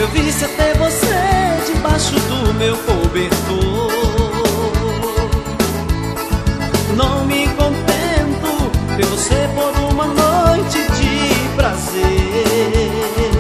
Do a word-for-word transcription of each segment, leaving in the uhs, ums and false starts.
eu visse até você debaixo do meu cobertor. Não me contento ver você por uma noite de prazer.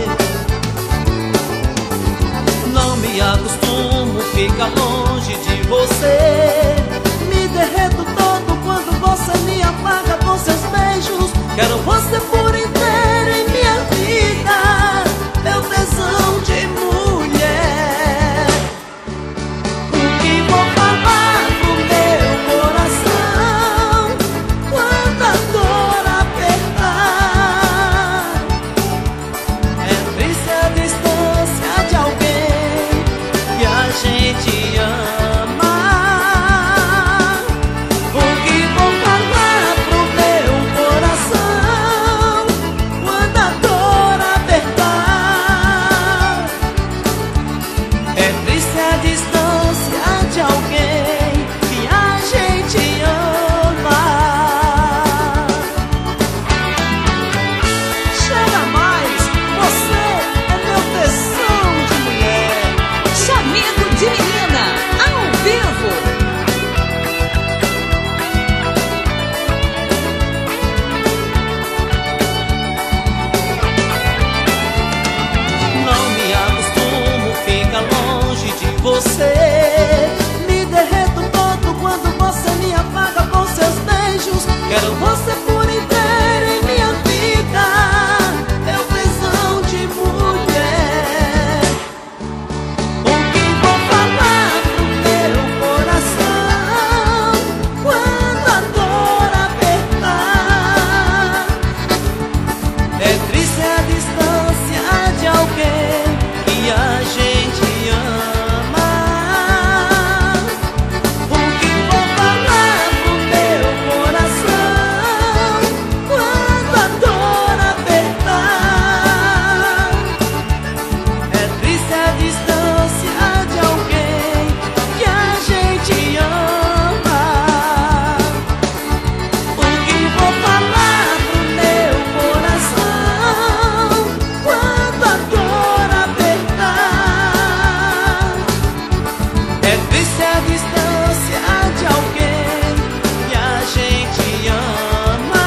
Não me acostumo ficar longe de você. Me derreto todo quando você me apaga com seus beijos. Quero você por inteiro em minha vida, meu tesão de mulher. O que vou falar pro meu coração quando a dor apertar? É triste a distância de alguém que a gente ama. O que vou falar pro meu coração quando a dor apertar? É triste a distância de alguém que a gente ama. Chega mais, você é meu tesão de mulher. Chamego de menina, ao vivo. Não me acostumo ficar longe de você. Me derreto todo quando você me apaga com seus beijos. Quero você por inteiro em minha vida, meu tesão de mulher. O que vou falar pro meu coração quando a dor apertar? É triste a distância de alguém que a gente ama. O que vou falar pro meu coração quando a dor apertar? É triste a distância de alguém que a gente ama. O que vou falar pro meu coração quando a dor apertar? É triste a distância de alguém que a gente ama.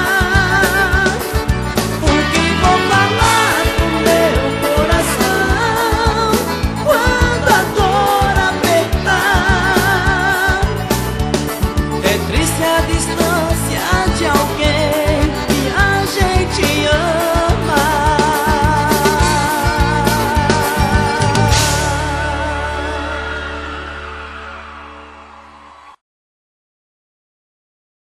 O que vou falar pro meu coração quando a dor apertar? É triste a distância